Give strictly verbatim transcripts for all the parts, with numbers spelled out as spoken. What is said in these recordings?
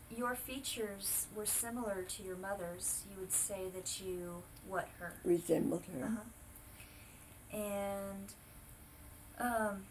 your features were similar to your mother's, you would say that you what her? Resembled her. Uh-huh. And um,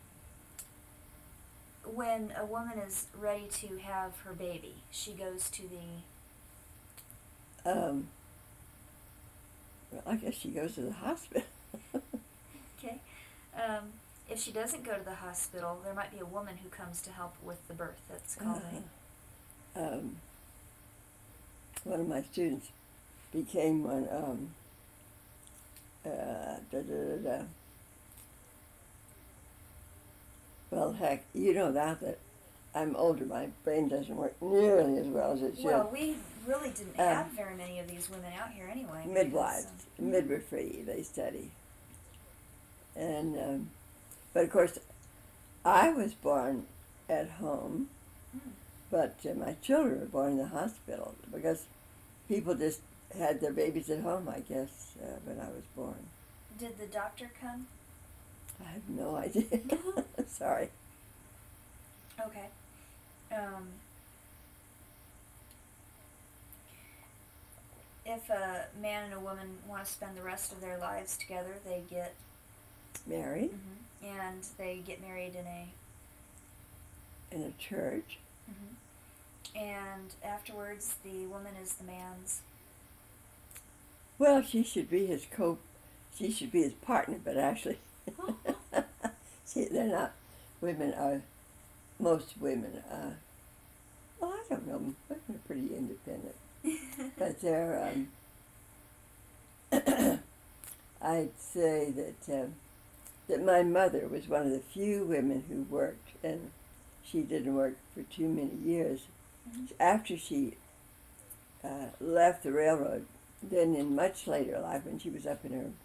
when a woman is ready to have her baby, she goes to the... Um, well, I guess she goes to the hospital. Okay. Um, if she doesn't go to the hospital, there might be a woman who comes to help with the birth. That's called uh, um, one of my students became one, um, uh, da, da, da, da. Well, heck, you know that, that I'm older, my brain doesn't work nearly as well as it should. Well, we really didn't Um, have very many of these women out here anyway. Midwives, because, um, midwifery, they study. And, um, but of course, I was born at home, mm. but uh, my children were born in the hospital because people just had their babies at home, I guess, uh, when I was born. Did the doctor come? I have no idea. Sorry. Okay. Um, if a man and a woman want to spend the rest of their lives together, they get Married mm-hmm, and they get married in a in a church. mm-hmm, and afterwards the woman is the man's. Well, she should be his co. She should be his partner, but actually, see, they're not. Women are. Most women. Uh, well, I don't know. Women are pretty independent, but they're. Um, I'd say that um, that my mother was one of the few women who worked, and she didn't work for too many years. Mm-hmm. After she uh, left the railroad, then in much later life, when she was up in her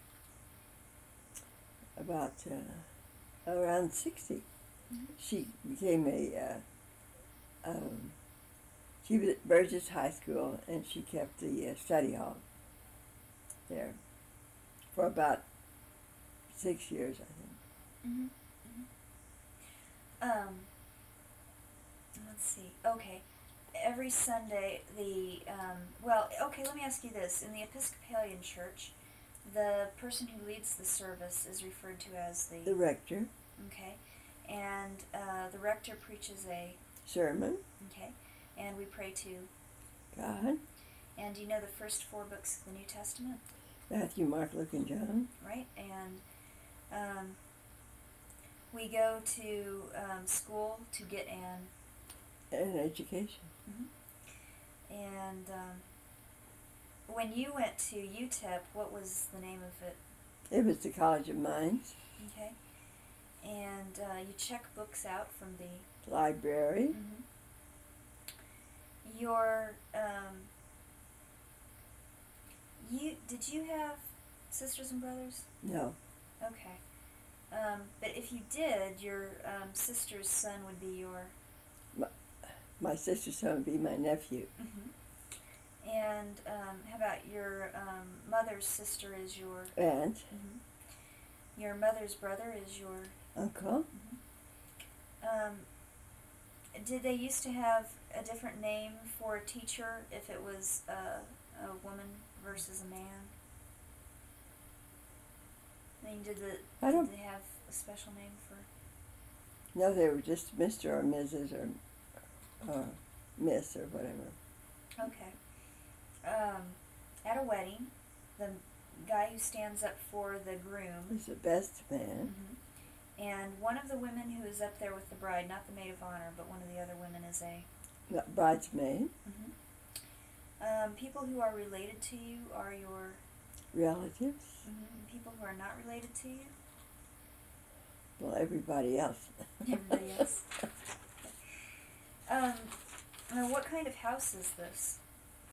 about uh, around sixty, mm-hmm, she became a. Uh, um, she was at Burgess High School, and she kept the uh, study hall there for about six years, I think. Mm-hmm. Mm-hmm. Um, let's see. Okay. Every Sunday, the, um, well, okay, let me ask you this. In the Episcopalian Church, the person who leads the service is referred to as the... The rector. Okay. And uh, the rector preaches a... sermon. Okay. And we pray to... God. And do you know the first four books of the New Testament? Matthew, Mark, Luke, and John. Right. And um, we go to um, school to get an... An education. Mm-hmm. And um, when you went to U T E P, what was the name of it? It was the College of Mines. Okay. And uh, you check books out from the... Library. Mm-hmm. Your... Um, you did you have sisters and brothers? No. Okay. Um, but if you did, your um, sister's son would be your... My, my sister's son would be my nephew. Mm-hmm. And um, how about your um, mother's sister is your... Aunt. Mm-hmm. Your mother's brother is your... Uncle. Mm-hmm. Um, did they used to have a different name for a teacher if it was uh, a woman versus a man? I mean, did, the, I don't, did they have a special name for... No, they were just Mister or Missus or uh, Miss or whatever. Okay. Um, at a wedding, the guy who stands up for the groom... He's the best man. Mm-hmm. And one of the women who is up there with the bride, not the maid of honor, but one of the other women is a... Not bridesmaid. Mm-hmm. Um, people who are related to you are your... Relatives. Mm-hmm. People who are not related to you? Well, everybody else. Everybody else. Um, now what kind of house is this?